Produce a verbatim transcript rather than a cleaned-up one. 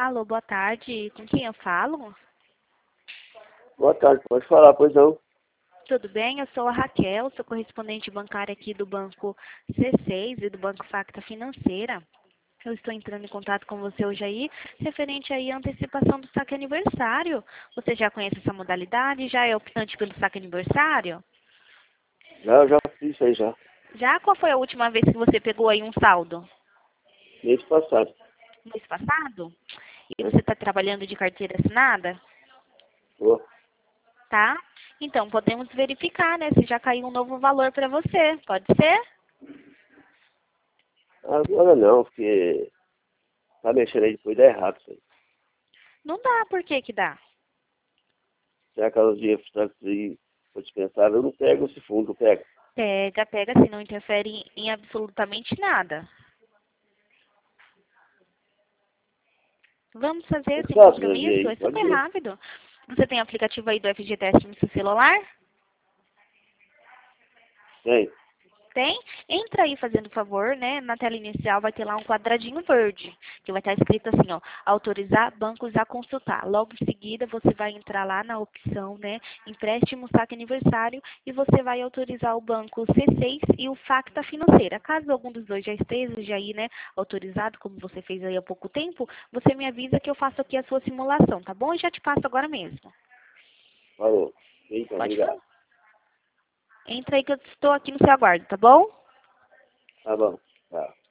Alô, boa tarde. Com quem eu falo? Boa tarde, pode falar, pois não. Tudo bem? Eu sou a Raquel, sou correspondente bancária aqui do Banco C seis e do Banco Facta Financeira. Eu estou entrando em contato com você hoje aí, referente aí à antecipação do saque aniversário. Você já conhece essa modalidade? Já é optante pelo saque aniversário? Já, eu já fiz isso aí já. Já? Qual foi a última vez que você pegou aí um saldo? Mês passado. Mês passado? E Né? você está trabalhando de carteira assinada? Pô, Tá? Então, podemos verificar, né, se já caiu um novo valor para você. Pode ser? agora não, porque tá mexendo aí depois dá errado isso aí. Não dá, por que que dá? Se é aquelas dias frustrantes aí, for dispensável, eu não pego esse fundo, não pego. Pega, pega, assim, não interfere em, em absolutamente nada. Vamos fazer Mas sem faço meu dia compromisso, aí, é pode super ver. rápido. Você tem aplicativo aí do F G Teste no seu celular? Tem. Tem? Entra aí fazendo favor, né? Na tela inicial vai ter lá um quadradinho verde, que vai estar escrito assim, ó, autorizar bancos a consultar. Logo em seguida você vai entrar lá na opção, né, empréstimo saque aniversário e você vai autorizar o banco C seis e o Facta Financeira. Caso algum dos dois já esteja aí, né, autorizado, como você fez aí há pouco tempo, você me avisa que eu faço aqui a sua simulação, tá bom? E já te passo agora mesmo. Falou. Então, Pode obrigado. falar. Entra aí que eu estou aqui no seu aguardo, tá bom? Tá bom. Tá.